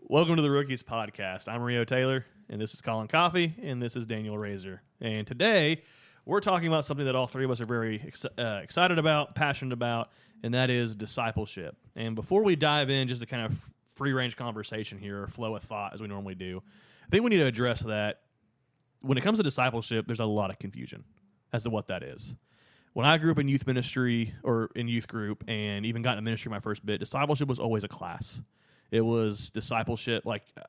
Welcome to the Rookies Podcast. I'm Rio Taylor, and this is Colin Coffey, and this is Daniel Razor. And today, we're talking about something that all three of us are very excited about, passionate about, and that is discipleship. And before we dive in, just a kind of free-range conversation here, or flow of thought, as we normally do, I think we need to address that when it comes to discipleship, there's a lot of confusion as to what that is. When I grew up in youth ministry, or in youth group, and even got into ministry my first bit, discipleship was always a class. It was discipleship,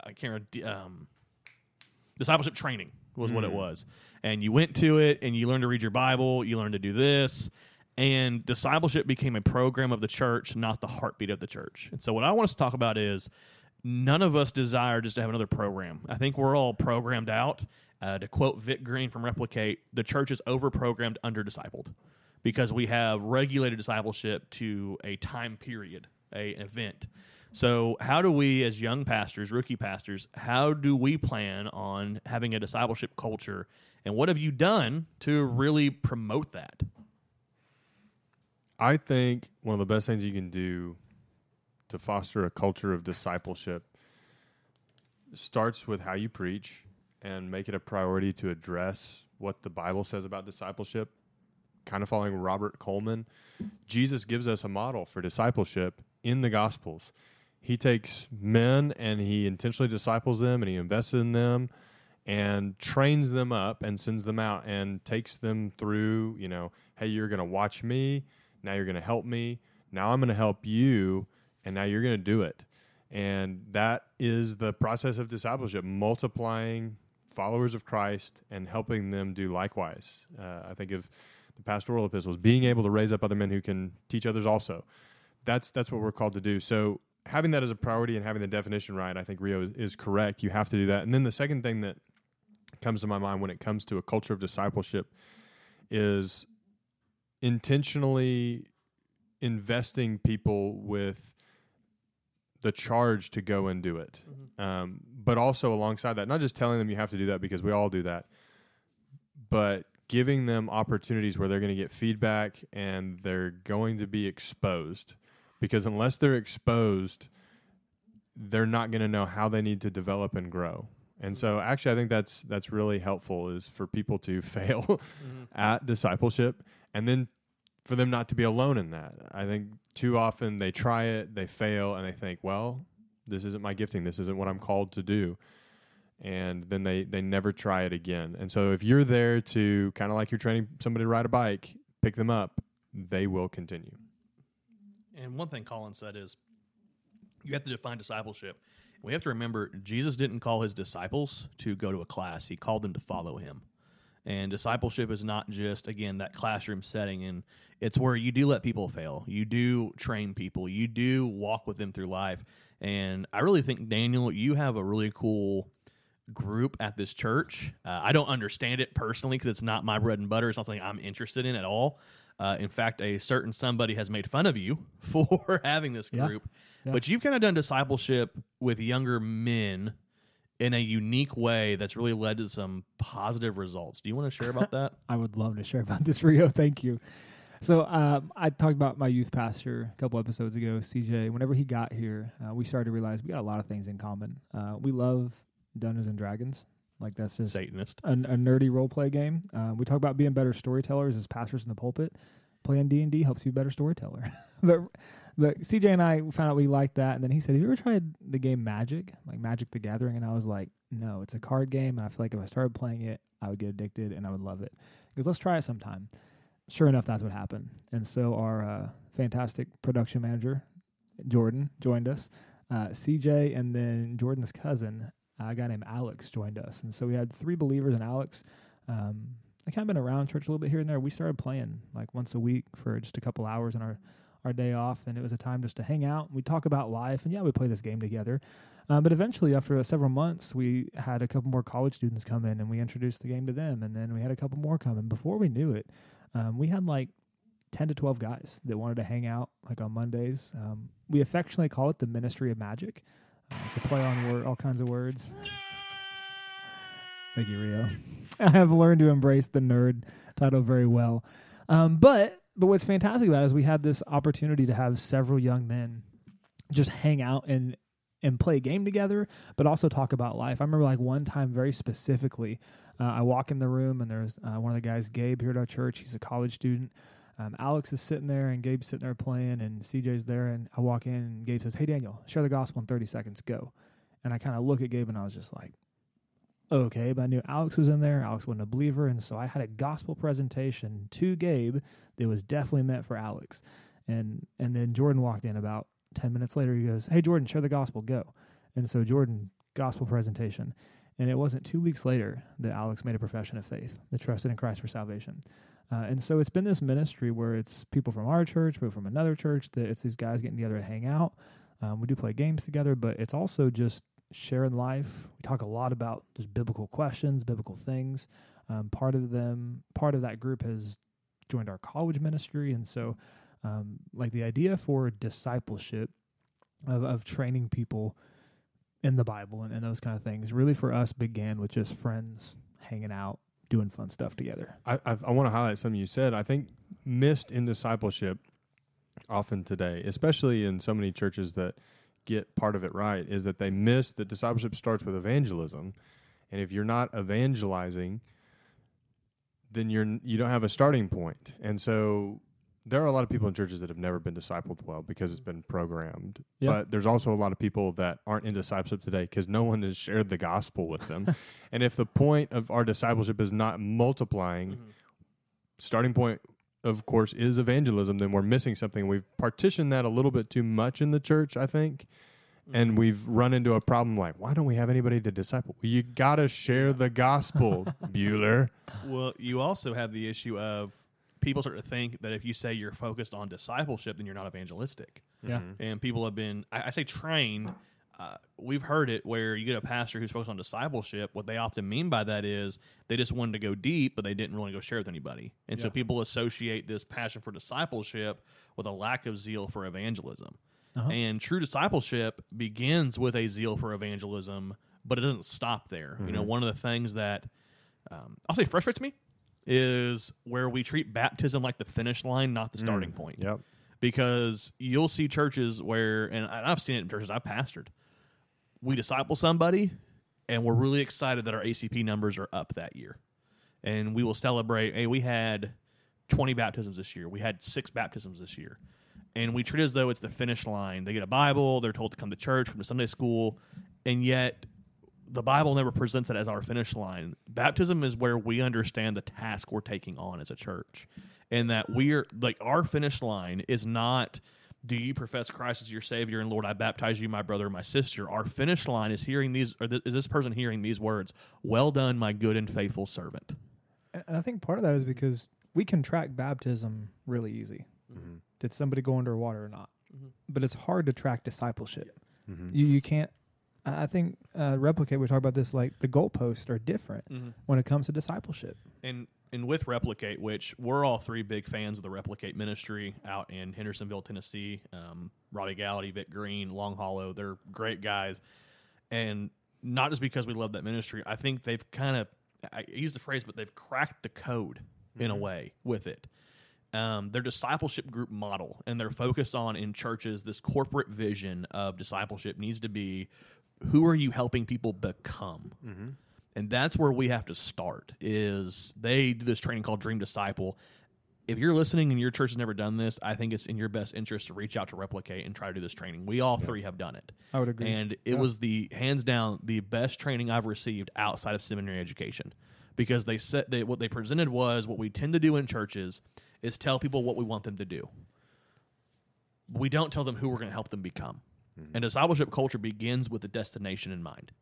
discipleship training was what it was. And you went to it, and you learned to read your Bible, you learned to do this, and discipleship became a program of the church, not the heartbeat of the church. And so what I want us to talk about is none of us desire just to have another program. I think we're all programmed out. To quote Vic Green from Replicate, the church is over-programmed, under-discipled, because we have regulated discipleship to a time period, an event. So how do we, as young pastors, rookie pastors, how do we plan on having a discipleship culture, and what have you done to really promote that? I think one of the best things you can do to foster a culture of discipleship starts with how you preach and make it a priority to address what the Bible says about discipleship. Kind of following Robert Coleman, Jesus gives us a model for discipleship in the Gospels. He takes men and he intentionally disciples them and he invests in them and trains them up and sends them out and takes them through, hey, you're going to watch me. Now you're going to help me. Now I'm going to help you. And now you're going to do it. And that is the process of discipleship, multiplying followers of Christ and helping them do likewise. I think of the pastoral epistles, being able to raise up other men who can teach others also. That's what we're called to do. So having that as a priority and having the definition right, I think Rio is correct. You have to do that. And then the second thing that comes to my mind when it comes to a culture of discipleship is intentionally investing people with the charge to go and do it. Mm-hmm. But also alongside that, not just telling them you have to do that because we all do that, but giving them opportunities where they're going to get feedback and they're going to be exposed. Because unless they're exposed, they're not going to know how they need to develop and grow. And so actually I think that's really helpful, is for people to fail at discipleship and then for them not to be alone in that. I think too often they try it, they fail, and they think, well, this isn't my gifting. This isn't what I'm called to do. And then they never try it again. And so if you're there to, kind of like you're training somebody to ride a bike, pick them up, they will continue. And one thing Colin said is you have to define discipleship. We have to remember Jesus didn't call his disciples to go to a class. He called them to follow him. And discipleship is not just, again, that classroom setting. And it's where you do let people fail. You do train people. You do walk with them through life. And I really think, Daniel, you have a really cool group at this church. I don't understand it personally because it's not my bread and butter. It's not something I'm interested in at all. In fact, a certain somebody has made fun of you for having this group. Yeah. But you've kind of done discipleship with younger men in a unique way that's really led to some positive results. Do you want to share about that? I would love to share about this, Rio. Thank you. So I talked about my youth pastor a couple episodes ago, CJ. Whenever he got here, we started to realize we got a lot of things in common. We love Dungeons and Dragons. Like, that's just Satanist. A nerdy role play game. We talk about being better storytellers as pastors in the pulpit. Playing D&D helps you be a better storyteller. But CJ and I found out we liked that, and then he said, have you ever tried the game Magic, like Magic the Gathering? And I was like, no, it's a card game, and I feel like if I started playing it, I would get addicted, and I would love it. He goes, let's try it sometime. Sure enough, that's what happened. And so our fantastic production manager, Jordan, joined us. CJ and then Jordan's cousin, a guy named Alex, joined us. And so we had 3 believers in Alex. I kind of been around church a little bit here and there. We started playing like once a week for just a couple hours on our day off, and it was a time just to hang out. We talk about life, and we play this game together. But eventually, after several months, we had a couple more college students come in, and we introduced the game to them, and then we had a couple more come in. Before we knew it, we had like 10 to 12 guys that wanted to hang out like on Mondays. We affectionately call it the Ministry of Magic. It's a play on all kinds of words. Thank you, Rio. I have learned to embrace the nerd title very well. But what's fantastic about it is we had this opportunity to have several young men just hang out and and play a game together, but also talk about life. I remember like one time very specifically, I walk in the room and there's one of the guys, Gabe, here at our church. He's a college student. Alex is sitting there and Gabe's sitting there playing and CJ's there. And I walk in and Gabe says, "Hey, Daniel, share the gospel in 30 seconds. Go." And I kind of look at Gabe and I was just like, okay, but I knew Alex was in there. Alex wasn't a believer. And so I had a gospel presentation to Gabe that was definitely meant for Alex. And then Jordan walked in about 10 minutes later. He goes, "Hey, Jordan, share the gospel. Go." And so Jordan, gospel presentation. And it wasn't 2 weeks later that Alex made a profession of faith, that trusted in Christ for salvation. And so it's been this ministry where it's people from our church, people from another church, that it's these guys getting together to hang out. We do play games together, but it's also just sharing life. We talk a lot about just biblical questions, biblical things. Part of that group has joined our college ministry. And so like the idea for discipleship of training people in the Bible and those kind of things really for us began with just friends hanging out, doing fun stuff together. I want to highlight something you said. I think missed in discipleship often today, especially in so many churches that get part of it right, is that they miss that discipleship starts with evangelism. And if you're not evangelizing, then you don't have a starting point. And so there are a lot of people in churches that have never been discipled well because it's been programmed. Yeah. But there's also a lot of people that aren't in discipleship today because no one has shared the gospel with them. And if the point of our discipleship is not multiplying, starting point, of course, is evangelism, then we're missing something. We've partitioned that a little bit too much in the church, I think. And we've run into a problem like, why don't we have anybody to disciple? Well, you got to share the gospel, Bueller. Well, you also have the issue of people start to think that if you say you're focused on discipleship, then you're not evangelistic. Yeah. And people have been, I say trained. We've heard it where you get a pastor who's focused on discipleship. What they often mean by that is they just wanted to go deep, but they didn't really go share with anybody. And so people associate this passion for discipleship with a lack of zeal for evangelism. And true discipleship begins with a zeal for evangelism, but it doesn't stop there. You know, one of the things that I'll say frustrates me is where we treat baptism like the finish line, not the starting point. Yep. Because you'll see churches where, and I've seen it in churches I've pastored, we disciple somebody, and we're really excited that our ACP numbers are up that year. And we will celebrate, hey, we had 20 baptisms this year. We had 6 baptisms this year. And we treat it as though it's the finish line. They get a Bible, they're told to come to church, come to Sunday school, and yet the Bible never presents it as our finish line. Baptism is where we understand the task we're taking on as a church. And that we're, like, our finish line is not, do you profess Christ as your Savior and Lord, I baptize you, my brother and my sister. Our finish line is hearing these, or is this person hearing these words, well done, my good and faithful servant. And I think part of that is because we can track baptism really easy. Mm-hmm. Did somebody go underwater or not? Mm-hmm. But it's hard to track discipleship. Mm-hmm. You can't. I think Replicate, we talk about this, like the goalposts are different when it comes to discipleship. And with Replicate, which we're all 3 big fans of the Replicate ministry out in Hendersonville, Tennessee, Roddy Gallady, Vic Green, Long Hollow, they're great guys. And not just because we love that ministry, I think they've kind of, I use the phrase, but they've cracked the code in a way with it. Their discipleship group model and their focus on in churches, this corporate vision of discipleship needs to be, who are you helping people become? And that's where we have to start, is they do this training called Dream Disciple. If you're listening and your church has never done this, I think it's in your best interest to reach out to Replicate and try to do this training. We all 3 have done it. I would agree. And it was the, hands down, the best training I've received outside of seminary education. Because they said what they presented was what we tend to do in churches is tell people what we want them to do. We don't tell them who we're going to help them become. And discipleship culture begins with the destination in mind.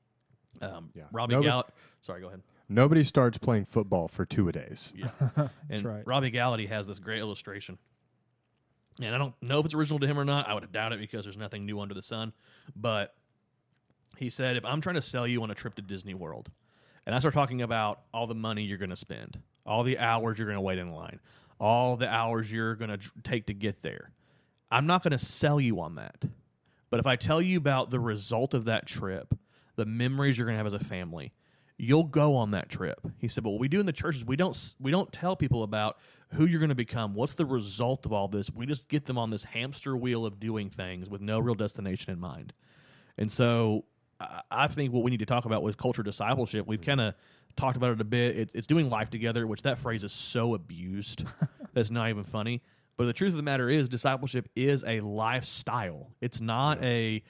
Robbie Gallady. Sorry, go ahead. Nobody starts playing football for 2-a-days. Yeah. And right. Robbie Gallady has this great illustration. And I don't know if it's original to him or not. I would doubt it because there's nothing new under the sun. But he said, if I'm trying to sell you on a trip to Disney World, and I start talking about all the money you're going to spend, all the hours you're going to wait in line, all the hours you're going to take to get there, I'm not going to sell you on that. But if I tell you about the result of that trip, the memories you're going to have as a family, you'll go on that trip. He said, but what we do in the churches, we don't tell people about who you're going to become. What's the result of all this? We just get them on this hamster wheel of doing things with no real destination in mind. And so I think what we need to talk about with culture discipleship, we've kind of talked about it a bit. It's doing life together, which that phrase is so abused that's not even funny. But the truth of the matter is, discipleship is a lifestyle. It's not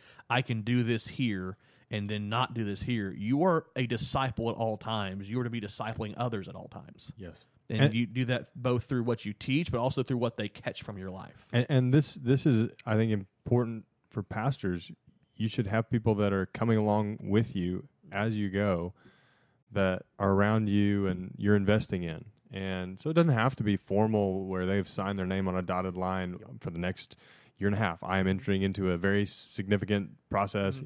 I can do this here and then not do this here. You are a disciple at all times. You are to be discipling others at all times. Yes. And you do that both through what you teach, but also through what they catch from your life. And this is, I think, important for pastors. You should have people that are coming along with you as you go, that are around you and you're investing in. And so it doesn't have to be formal where they've signed their name on a dotted line for the next year and a half. I am entering into a very significant process.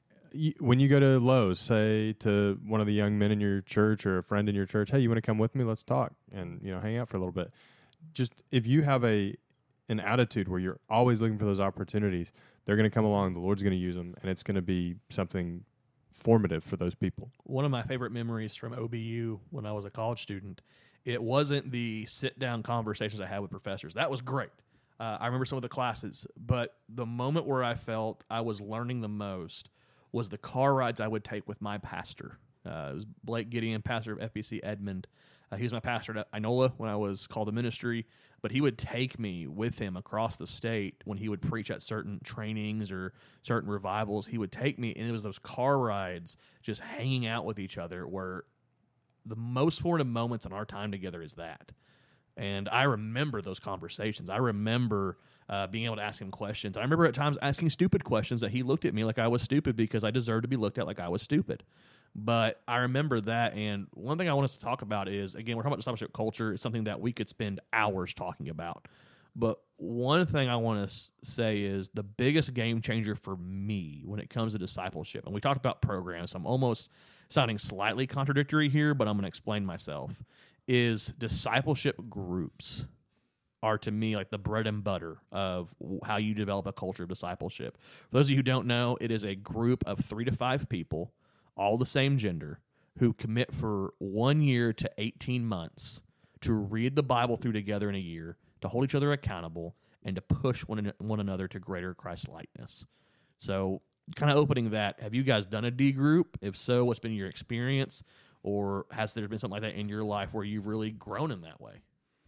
When you go to Lowe's, say to one of the young men in your church or a friend in your church, hey, you want to come with me? Let's talk and hang out for a little bit. Just if you have an attitude where you're always looking for those opportunities, they're going to come along. The Lord's going to use them, and it's going to be something formative for those people. One of my favorite memories from OBU when I was a college student, it wasn't the sit-down conversations I had with professors. That was great. I remember some of the classes, but the moment where I felt I was learning the most was the car rides I would take with my pastor. It was Blake Gideon, pastor of FBC Edmond. He was my pastor at Inola when I was called to ministry, but he would take me with him across the state when he would preach at certain trainings or certain revivals. He would take me, and it was those car rides, just hanging out with each other, where the most formative moments in our time together is that. And I remember those conversations. I remember being able to ask him questions. I remember at times asking stupid questions that he looked at me like I was stupid because I deserved to be looked at like I was stupid. But I remember that, and one thing I want us to talk about is, again, we're talking about discipleship culture. It's something that we could spend hours talking about. But one thing I want to say is the biggest game changer for me when it comes to discipleship, and we talked about programs, so I'm almost sounding slightly contradictory here, but I'm going to explain myself, is discipleship groups are, to me, like the bread and butter of how you develop a culture of discipleship. For those of you who don't know, it is a group of 3 to 5 people, all the same gender, who commit for 1 year to 18 months to read the Bible through together in a year, to hold each other accountable, and to push one another to greater Christ-likeness. So kind of opening that, have you guys done a D group? If so, what's been your experience? Or has there been something like that in your life where you've really grown in that way?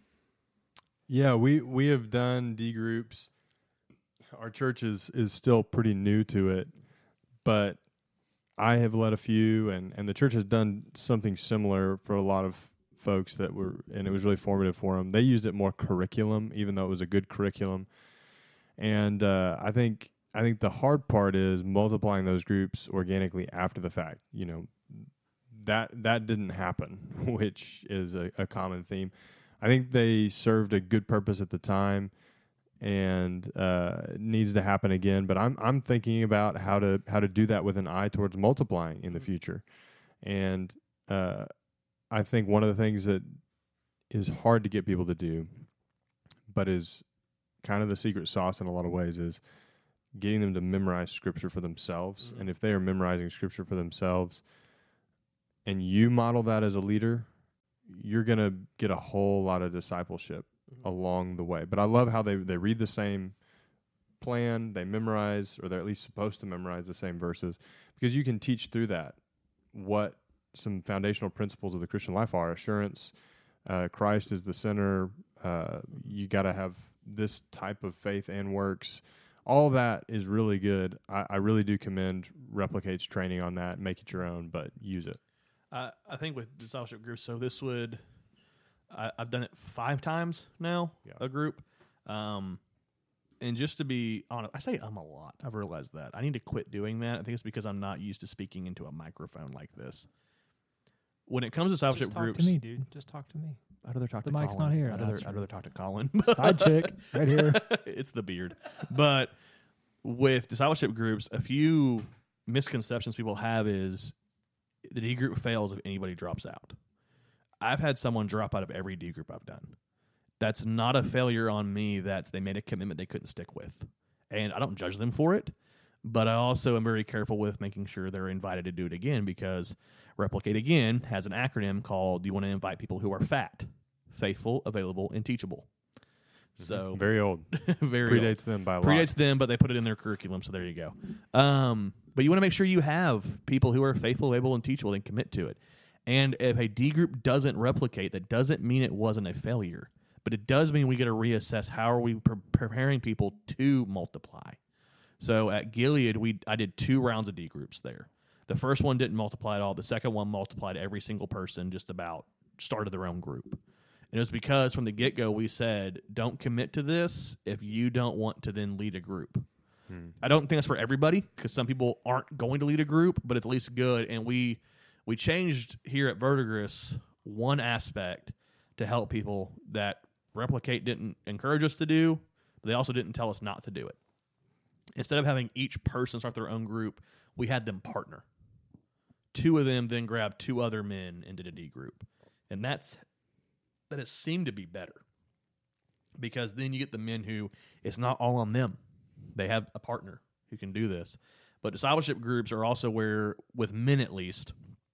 Yeah, we have done D groups. Our church is still pretty new to it, but I have led a few, and the church has done something similar for a lot of folks and it was really formative for them. They used it more curriculum, even though it was a good curriculum. And I think the hard part is multiplying those groups organically after the fact. That didn't happen, which is a common theme. I think they served a good purpose at the time, and it needs to happen again. But I'm thinking about how to do that with an eye towards multiplying in the future. And I think one of the things that is hard to get people to do, but is kind of the secret sauce in a lot of ways, is getting them to memorize Scripture for themselves. Mm-hmm. And if they are memorizing Scripture for themselves, and you model that as a leader, you're going to get a whole lot of discipleship along the way. But I love how they read the same plan, they memorize, or they're at least supposed to memorize the same verses, because you can teach through that what some foundational principles of the Christian life are. Assurance, Christ is the center, you got to have this type of faith and works. All that is really good. I really do commend Replicate's training on that. Make it your own, but use it. I think with discipleship groups, so this would, I've done it 5 times now, a group. And just to be honest, I say a lot. I've realized that. I need to quit doing that. I think it's because I'm not used to speaking into a microphone like this. When it comes to discipleship groups. Just talk to me, dude. Just talk to me. I'd rather talk the to Colin. mic's not here. I'd rather talk to Colin. Side chick, right here. It's the beard. But with discipleship groups, a few misconceptions people have is the D group fails if anybody drops out. I've had someone drop out of every D group I've done. That's not a failure on me. That's they made a commitment they couldn't stick with. And I don't judge them for it, but I also am very careful with making sure they're invited to do it again, because Replicate Again has an acronym called, you want to invite people who are FAT, faithful, available, and teachable. So Very old. very Predates old. them by a lot. Predates them, but they put it in their curriculum. So there you go. But you want to make sure you have people who are faithful, able, and teachable and commit to it. And if a D group doesn't replicate, that doesn't mean it wasn't a failure. But it does mean we got to reassess how are we preparing people to multiply. So at Gilead, I did 2 rounds of D groups there. The first one didn't multiply at all. The second one multiplied every single person just about started their own group. And it was because from the get-go we said, don't commit to this if you don't want to then lead a group. I don't think that's for everybody because some people aren't going to lead a group, but it's at least good. And we changed here at Verdigris one aspect to help people that Replicate didn't encourage us to do, but they also didn't tell us not to do it. Instead of having each person start their own group, we had them partner. 2 of them then grabbed 2 other men and did a D group. And that has seemed to be better because then you get the men who it's not all on them. They have a partner who can do this. But discipleship groups are also where, with men at least,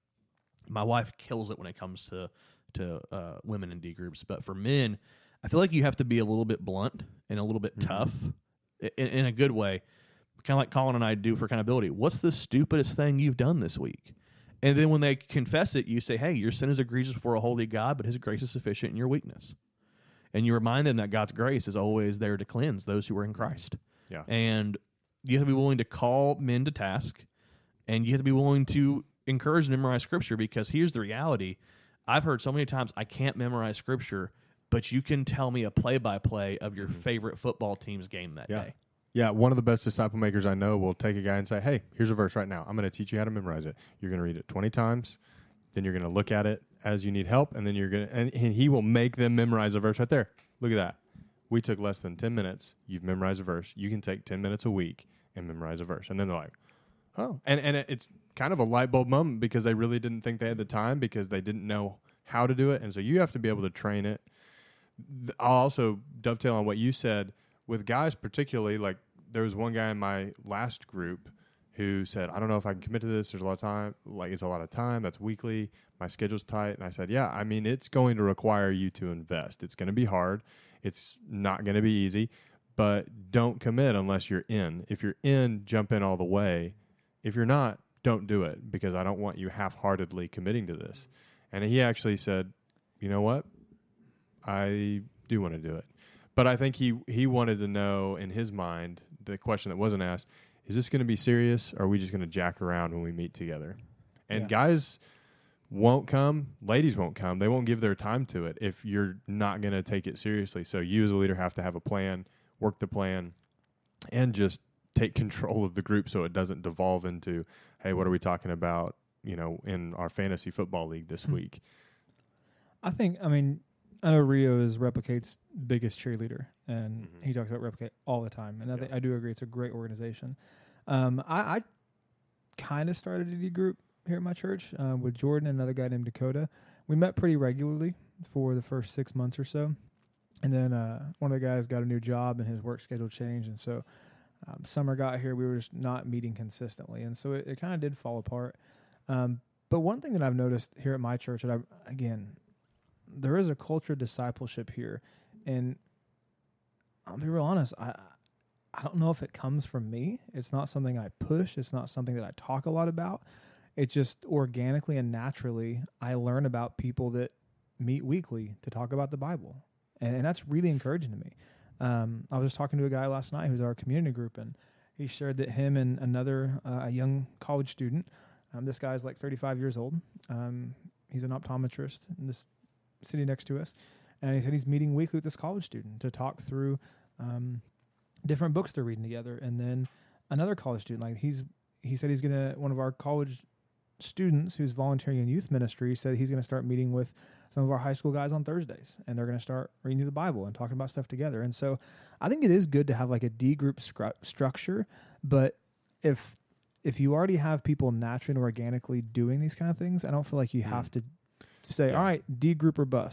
my wife kills it when it comes to women in D groups. But for men, I feel like you have to be a little bit blunt and a little bit tough in a good way, kind of like Colin and I do for accountability. What's the stupidest thing you've done this week? And then when they confess it, you say, hey, your sin is egregious before a holy God, but his grace is sufficient in your weakness. And you remind them that God's grace is always there to cleanse those who are in Christ. Yeah. And you have to be willing to call men to task, and you have to be willing to encourage and memorize Scripture, because here's the reality. I've heard so many times, I can't memorize Scripture, but you can tell me a play-by-play of your favorite football team's game that day. Yeah, one of the best disciple makers I know will take a guy and say, hey, here's a verse right now. I'm going to teach you how to memorize it. You're going to read it 20 times. Then you're going to look at it as you need help. And then you're going to, and he will make them memorize a verse right there. Look at that. We took less than 10 minutes. You've memorized a verse. You can take 10 minutes a week and memorize a verse. And then they're like, oh. And it's kind of a light bulb moment because they really didn't think they had the time because they didn't know how to do it. And so you have to be able to train it. I'll also dovetail on what you said. With guys particularly, like there was one guy in my last group who said, I don't know if I can commit to this. There's a lot of time. Like it's a lot of time. That's weekly. My schedule's tight. And I said, yeah, I mean, it's going to require you to invest. It's going to be hard. It's not going to be easy. But don't commit unless you're in. If you're in, jump in all the way. If you're not, don't do it because I don't want you half-heartedly committing to this. And he actually said, you know what? I do want to do it. But I think he wanted to know in his mind, the question that wasn't asked, is this going to be serious or are we just going to jack around when we meet together? And guys won't come, ladies won't come. They won't give their time to it if you're not going to take it seriously. So you as a leader have to have a plan, work the plan, and just take control of the group so it doesn't devolve into, hey, what are we talking about, in our fantasy football league this week? I know Rio is Replicate's biggest cheerleader, and he talks about Replicate all the time. And I do agree it's a great organization. I kind of started a D group here at my church with Jordan and another guy named Dakota. We met pretty regularly for the first 6 months or so. And then one of the guys got a new job and his work schedule changed. And so summer got here, we were just not meeting consistently. And so it kind of did fall apart. But one thing that I've noticed here at my church, that there is a culture of discipleship here. And I'll be real honest, I don't know if it comes from me. It's not something I push. It's not something that I talk a lot about. It just organically and naturally, I learn about people that meet weekly to talk about the Bible. And that's really encouraging to me. I was just talking to a guy last night who's our community group, and he shared that him and another a young college student, this guy's like 35 years old. He's an optometrist in this city next to us. And he said he's meeting weekly with this college student to talk through different books they're reading together. And then another college student, he said he's going to, one of our college students who's volunteering in youth ministry said he's going to start meeting with some of our high school guys on Thursdays, and they're going to start reading through the Bible and talking about stuff together. And so I think it is good to have like a D group structure, but if you already have people naturally and organically doing these kind of things, I don't feel like you have to say, all right, D group or bust.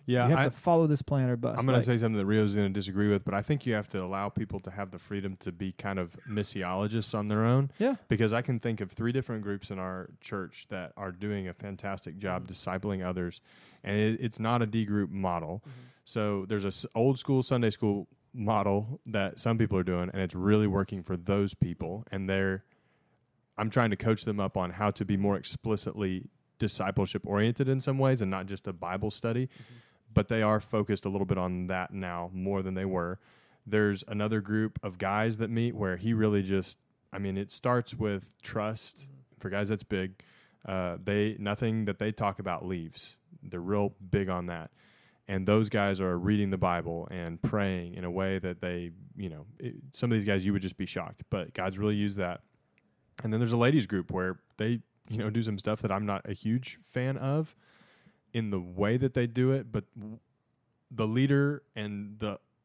Yeah, you have to follow this plan or bust. I'm going to say something that Rio's going to disagree with, but I think you have to allow people to have the freedom to be kind of missiologists on their own. Yeah. Because I can think of 3 different groups in our church that are doing a fantastic job discipling others, and it's not a D group model. So there's a old school Sunday school model that some people are doing, and it's really working for those people. And I'm trying to coach them up on how to be more explicitly discipleship oriented in some ways, and not just a Bible study. But they are focused a little bit on that now more than they were. There's another group of guys that meet where he really just, it starts with trust. For guys, that's big. Nothing that they talk about leaves. They're real big on that. And those guys are reading the Bible and praying in a way that they, some of these guys you would just be shocked, but God's really used that. And then there's a ladies group where they, do some stuff that I'm not a huge fan of in the way that they do it, but the leader and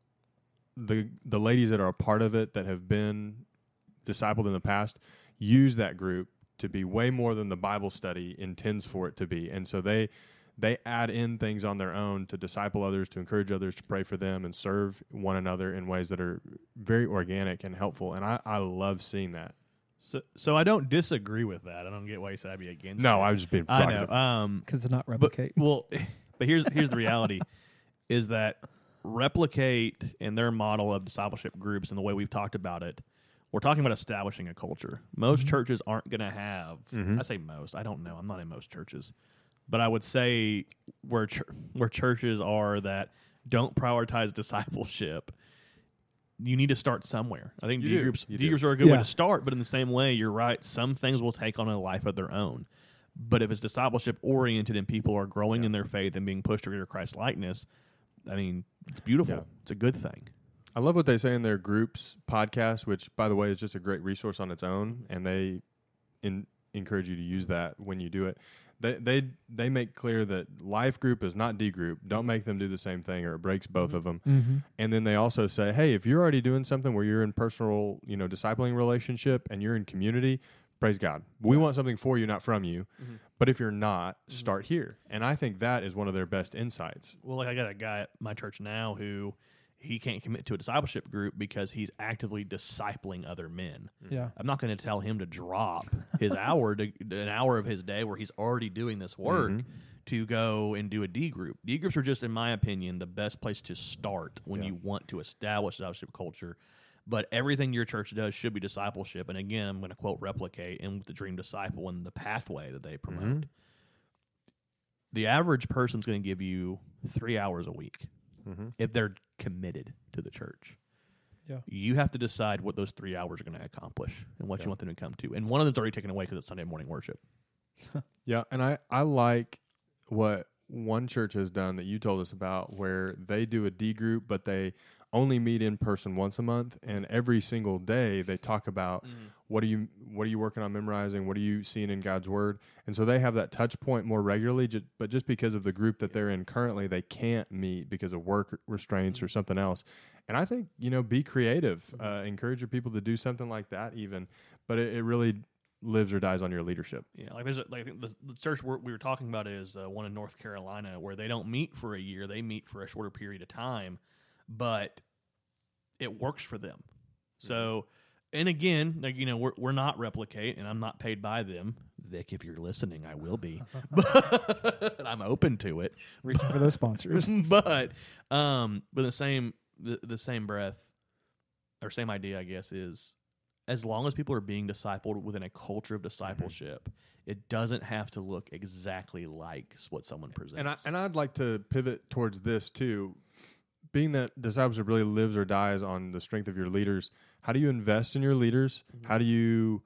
the ladies that are a part of it that have been discipled in the past use that group to be way more than the Bible study intends for it to be. And so they add in things on their own to disciple others, to encourage others, to pray for them, and serve one another in ways that are very organic and helpful. And I love seeing that. So I don't disagree with that. I don't get why you said I'd be against it. No, I was just being provocative. I know. Because it's not replicate. But here's the reality is that Replicate and their model of discipleship groups and the way we've talked about it, we're talking about establishing a culture. Most churches aren't going to have, I say most, I don't know, I'm not in most churches, but I would say where churches are that don't prioritize discipleship, you need to start somewhere. I think D groups are a good way to start, but in the same way, you're right, some things will take on a life of their own. But if it's discipleship oriented and people are growing in their faith and being pushed to greater Christ likeness, it's beautiful. Yeah. It's a good thing. I love what they say in their groups podcast, which, by the way, is just a great resource on its own, and they encourage you to use that when you do it. They make clear that life group is not D group. Don't make them do the same thing, or it breaks both of them. And then they also say, hey, if you're already doing something where you're in personal, discipling relationship and you're in community, praise God. We want something for you, not from you. But if you're not, start here. And I think that is one of their best insights. Well, I got a guy at my church now who he can't commit to a discipleship group because he's actively discipling other men. Yeah. I'm not going to tell him to drop his an hour of his day where he's already doing this work to go and do a D group. D groups are just, in my opinion, the best place to start when you want to establish discipleship culture. But everything your church does should be discipleship. And again, I'm going to quote Replicate and the Dream Disciple and the pathway that they promote. The average person's going to give you 3 hours a week if they're committed to the church. Yeah. You have to decide what those 3 hours are going to accomplish and what you want them to come to. And one of them's already taken away because it's Sunday morning worship. Yeah, and I like what one church has done that you told us about, where they do a D group, but they only meet in person once a month, and every single day they talk about what are you working on memorizing, what are you seeing in God's Word, and so they have that touch point more regularly. But just because of the group that they're in currently, they can't meet because of work restraints or something else. And I think be creative, encourage your people to do something like that, even. But it really lives or dies on your leadership. Yeah, like there's the church we were talking about is one in North Carolina where they don't meet for a year; they meet for a shorter period of time. But it works for them. So, and again, we're not Replicate, and I'm not paid by them. Vic, if you're listening, I will be. But I'm open to it. Reaching for those sponsors. But the same breath, or same idea, I guess, is as long as people are being discipled within a culture of discipleship, it doesn't have to look exactly like what someone presents. And I'd like to pivot towards this too. Being that discipleship really lives or dies on the strength of your leaders, how do you invest in your leaders? How do you,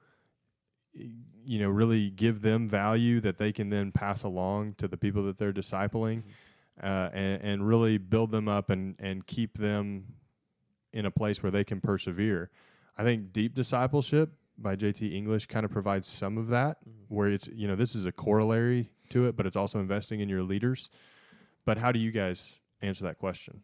really give them value that they can then pass along to the people that they're discipling, and really build them up and keep them in a place where they can persevere? I think Deep Discipleship by J.T. English kind of provides some of that, where it's, this is a corollary to it, but it's also investing in your leaders. But how do you guys answer that question?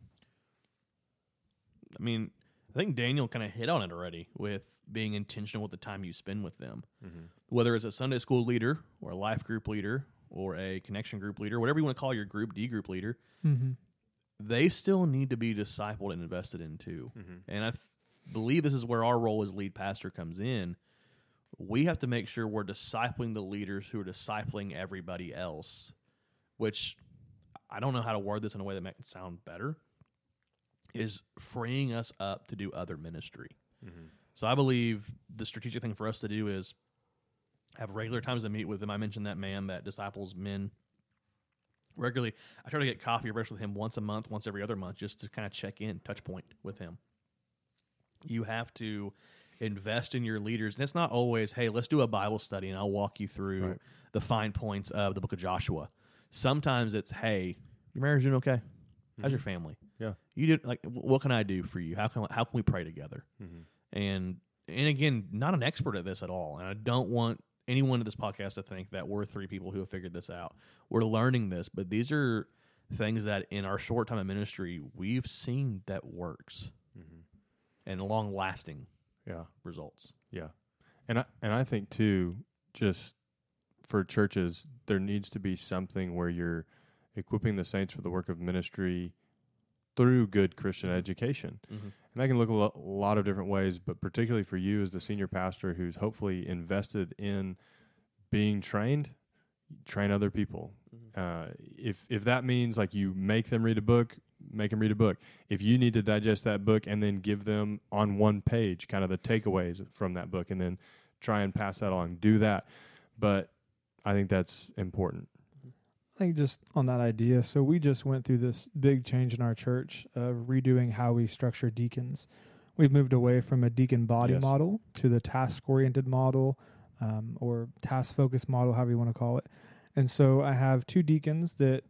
I think Daniel kind of hit on it already with being intentional with the time you spend with them. Whether it's a Sunday school leader or a life group leader or a connection group leader, whatever you want to call your group, D group leader, Mm-hmm. they still need to be discipled and invested in too. And I believe this is where our role as lead pastor comes in. We have to make sure we're discipling the leaders who are discipling everybody else, which I don't know how to word this in a way that makes it sound better, is freeing us up to do other ministry. So I believe the strategic thing for us to do is have regular times to meet with him. I mentioned that man that disciples men regularly. I try to get coffee or brush with him once a month, once every other month, just to kind of check in, touch point with him. You have to invest in your leaders. And it's not always, hey, let's do a Bible study and I'll walk you through the fine points of the book of Joshua. Sometimes it's, hey, your marriage doing okay? How's your family? Yeah. You did like, what can I do for you? How can we pray together? And again, not an expert at this at all. And I don't want anyone to this podcast to think that we're three people who have figured this out. We're learning this, but these are things that in our short time of ministry, we've seen that works and long lasting results. Yeah. And I think too, just for churches, there needs to be something where you're equipping the saints for the work of ministry through good Christian education. And that can look a lot of different ways, but particularly for you as the senior pastor who's hopefully invested in being trained, train other people. If that means like you make them read a book, make them read a book. If you need to digest that book and then give them on one page kind of the takeaways from that book and then try and pass that along, do that. But I think that's important. I think just on that idea, so we just went through this big change in our church of redoing how we structure deacons. We've moved away from a deacon body model to the task-oriented model or task-focused model, however you want to call it. And so I have 2 deacons that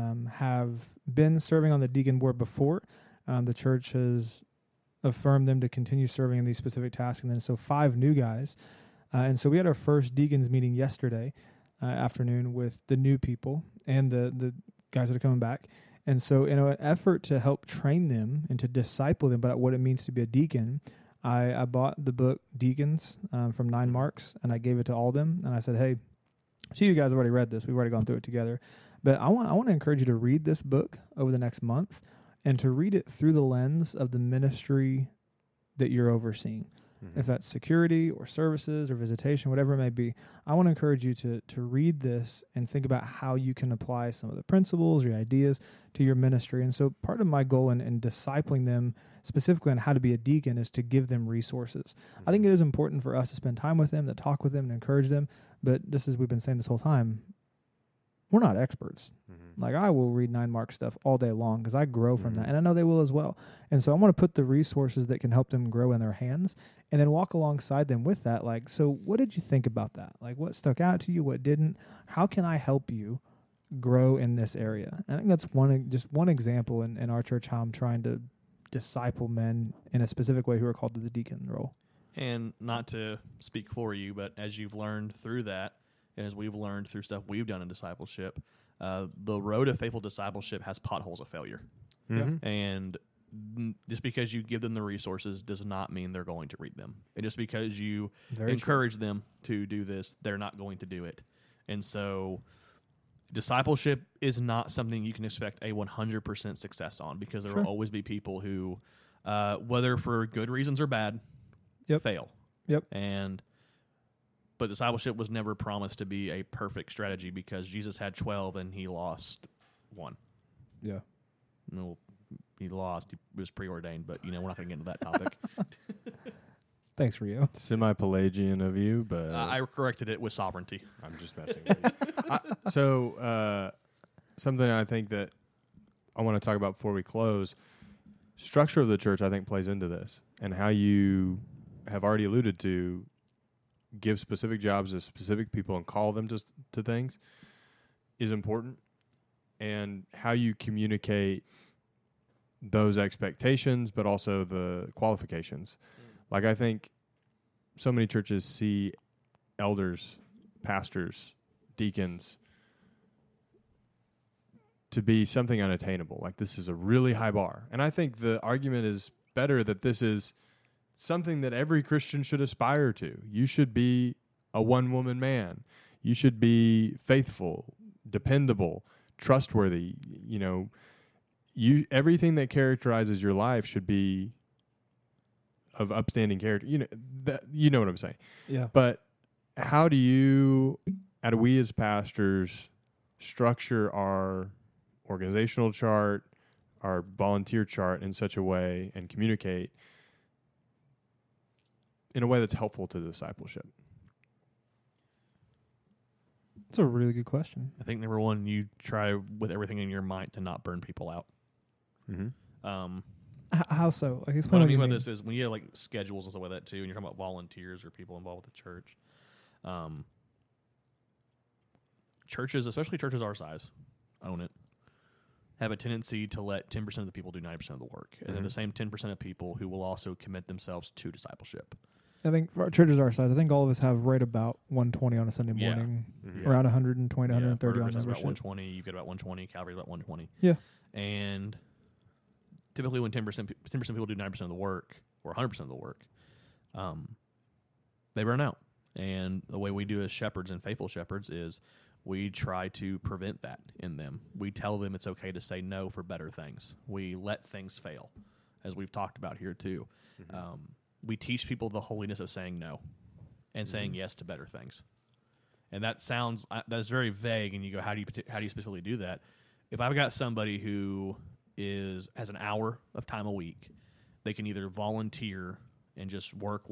have been serving on the deacon board before. The church has affirmed them to continue serving in these specific tasks. And then so 5 new guys. And so we had our first deacons meeting yesterday afternoon with the new people and the guys that are coming back. And so in an effort to help train them and to disciple them about what it means to be a deacon, I bought the book Deacons from 9 Marks, and I gave it to all of them. And I said, hey, so you guys have already read this. We've already gone through it together. But I want to encourage you to read this book over the next month and to read it through the lens of the ministry that you're overseeing. If that's security or services or visitation, whatever it may be, I want to encourage you to read this and think about how you can apply some of the principles or ideas to your ministry. And so part of my goal in discipling them specifically on how to be a deacon is to give them resources. I think it is important for us to spend time with them, to talk with them and encourage them. But just as we've been saying this whole time, we're not experts. Like I will read 9 Mark stuff all day long because I grow from that. And I know they will as well. And so I want to put the resources that can help them grow in their hands and then walk alongside them with that. Like, so what did you think about that? Like what stuck out to you? What didn't? How can I help you grow in this area? I think that's one example in our church, how I'm trying to disciple men in a specific way who are called to the deacon role. And not to speak for you, but as you've learned through that, and as we've learned through stuff we've done in discipleship, the road of faithful discipleship has potholes of failure. And just because you give them the resources does not mean they're going to read them. And just because you encourage them to do this, they're not going to do it. And so discipleship is not something you can expect a 100% success on, because there will always be people who, whether for good reasons or bad, fail. But discipleship was never promised to be a perfect strategy, because Jesus had 12 and he lost 1. Yeah. No, he lost. He was preordained, but we're not going to get into that topic. Thanks, Rio. Semi-Pelagian of you, but I corrected it with sovereignty. I'm just messing with you. So something I think that I want to talk about before we close, structure of the church I think plays into this, and how you have already alluded to give specific jobs to specific people and call them to things is important, and how you communicate those expectations, but also the qualifications. Like I think so many churches see elders, pastors, deacons to be something unattainable. Like this is a really high bar. And I think the argument is better that this is something that every Christian should aspire to. You should be a one-woman man. You should be faithful, dependable, trustworthy. You know, everything that characterizes your life should be of upstanding character. You know what I'm saying. Yeah. But how do we as pastors structure our organizational chart, our volunteer chart in such a way, and communicate in a way that's helpful to discipleship? That's a really good question. I think number one, you try with everything in your might to not burn people out. Mm-hmm. How so? Like, What I mean by this is when you have like schedules and stuff like that too, and you're talking about volunteers or people involved with the church. Churches, especially churches our size, own it, have a tendency to let 10% of the people do 90% of the work. And then the same 10% of people who will also commit themselves to discipleship. I think for our churches our size, I think all of us have right about 120 on a Sunday morning, around 120 to 130 on Vertical's membership. about 120, you've got about 120, Calvary's about 120. Yeah. And typically when 10% people do 90% of the work, or 100% of the work, they burn out. And the way we do as shepherds and faithful shepherds is we try to prevent that in them. We tell them it's okay to say no for better things. We let things fail, as we've talked about here too. We teach people the holiness of saying no and saying yes to better things. And that sounds that's very vague. And you go, how do you specifically do that? If I've got somebody who has an hour of time a week, they can either volunteer and just work,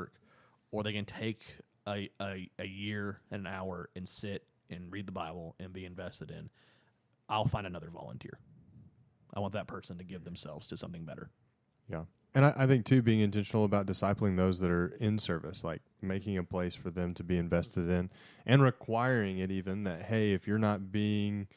or they can take a year and an hour and sit and read the Bible and be invested in. I'll find another volunteer. I want that person to give themselves to something better. Yeah. And I think, too, being intentional about discipling those that are in service, like making a place for them to be invested in and requiring it even that, hey, if you're not being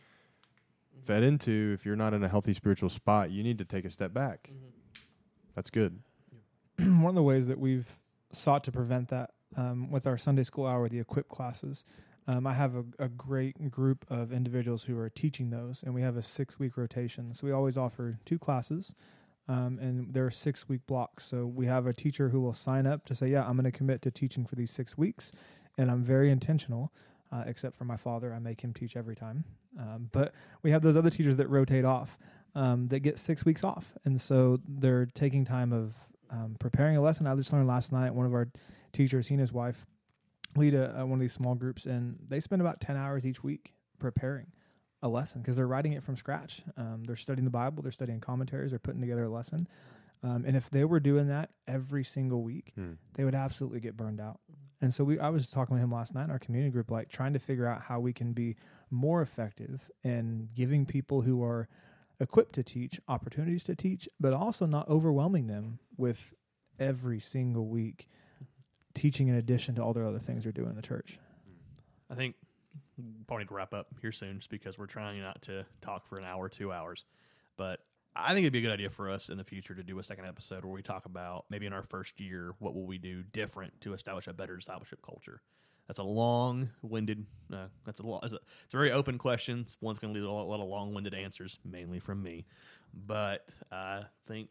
fed into, if you're not in a healthy spiritual spot, you need to take a step back. That's good. One of the ways that we've sought to prevent that with our Sunday school hour, the Equip classes, I have a great group of individuals who are teaching those, and we have a 6-week rotation. So we always offer 2 classes. And there are 6-week blocks. So we have a teacher who will sign up to say, yeah, I'm going to commit to teaching for these 6 weeks. And I'm very intentional, except for my father. I make him teach every time. But we have those other teachers that rotate off, that get 6 weeks off. And so they're taking time of preparing a lesson. I just learned last night, one of our teachers, he and his wife, lead one of these small groups, and they spend about 10 hours each week preparing a lesson because they're writing it from scratch. They're studying the Bible, they're studying commentaries, they're putting together a lesson. And if they were doing that every single week, they would absolutely get burned out. And so I was talking with him last night in our community group, like trying to figure out how we can be more effective in giving people who are equipped to teach opportunities to teach, but also not overwhelming them with every single week teaching in addition to all their other things they're doing in the church. I think we'll probably need to wrap up here soon just because we're trying not to talk for an hour, 2 hours. But I think it'd be a good idea for us in the future to do a second episode where we talk about maybe in our first year, what will we do different to establish a better discipleship culture? That's a long-winded, it's a very open question. One's going to leave a lot of long-winded answers, mainly from me. But I think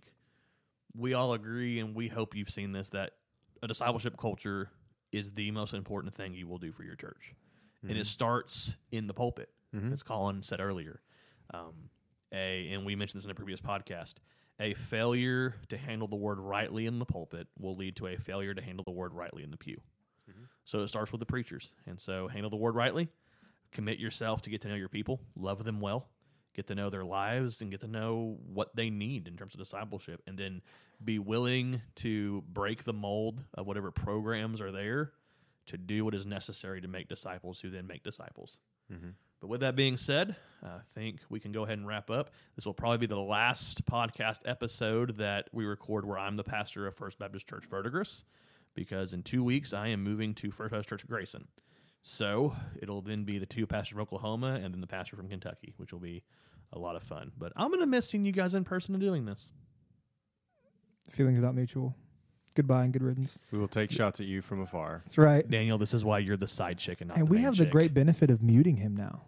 we all agree, and we hope you've seen this, that a discipleship culture is the most important thing you will do for your church. And it starts in the pulpit, as Colin said earlier. And we mentioned this in a previous podcast, a failure to handle the word rightly in the pulpit will lead to a failure to handle the word rightly in the pew. So it starts with the preachers. And so handle the word rightly, commit yourself to get to know your people, love them well, get to know their lives, and get to know what they need in terms of discipleship, and then be willing to break the mold of whatever programs are there to do what is necessary to make disciples who then make disciples. But with that being said, I think we can go ahead and wrap up. This will probably be the last podcast episode that we record where I'm the pastor of First Baptist Church Verdigris, because in 2 weeks I am moving to First Baptist Church Grayson. So it'll then be the 2 pastors from Oklahoma and then the pastor from Kentucky, which will be a lot of fun. But I'm going to miss seeing you guys in person and doing this. Feelings not mutual. Goodbye and good riddance. We will take shots at you from afar. That's right. Daniel, this is why you're the side chick and not And the we main have chick. the great benefit of muting him now.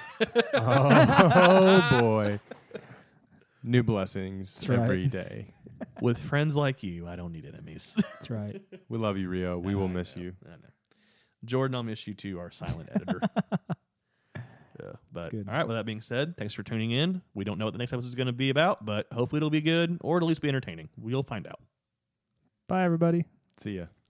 Oh, boy. New blessings That's right. every day. With friends like you, I don't need enemies. That's right. We love you, Rio. We will I miss know, you. I know. Jordan, I'll miss you too, our silent editor. Yeah, but good. All right. With that being said, thanks for tuning in. We don't know what the next episode is going to be about, but hopefully it'll be good or at least be entertaining. We'll find out. Bye, everybody. See ya.